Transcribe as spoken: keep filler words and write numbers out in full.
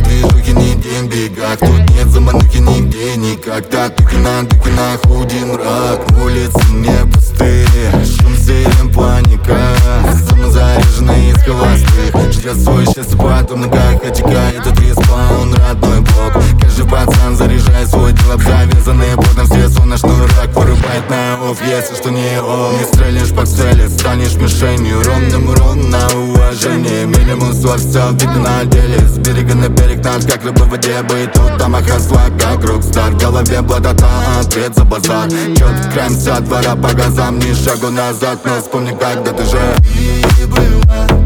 движухи, ни день бегах. Тут нет заманухи нигде никогда. Тыки на, тыки на худи мрак. Улицы не пустые, шум сирен, паника. Самозаряженный из холостых ждет свой счастье потом на ногах отекает. Этот респаун, родной блок. Каждый пацан заряжает свой дел, обзавязанные потом все сон на шнурок. Вырубает на офф, если что не он. Не стрельнешь по цели, станешь мишенью. Ровным ром на уважение. Минимум слов, все видно на деле. С берега на берег наш, как рыба в воде. Быть тут, там хасла, как рок-стар. В голове блатота, ответ за базар. Чётко краем вся двора по газам. Ни шагу назад, но вспомни, когда ты же и была.